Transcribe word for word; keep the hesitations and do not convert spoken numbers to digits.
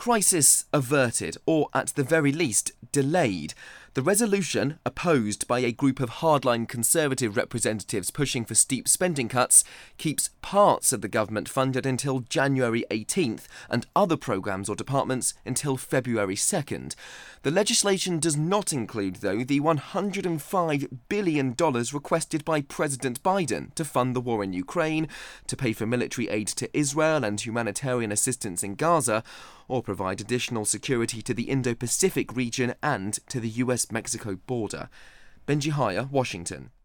crisis averted, or at the very least delayed. The resolution, opposed by a group of hardline Conservative representatives pushing for steep spending cuts, keeps parts of the government funded until January eighteenth and other programmes or departments until February second. The legislation does not include, though, the one hundred five billion dollars requested by President Biden to fund the war in Ukraine, to pay for military aid to Israel and humanitarian assistance in Gaza, or provide additional security to the Indo-Pacific region and to the U S Mexico border. Benji Haya, Washington.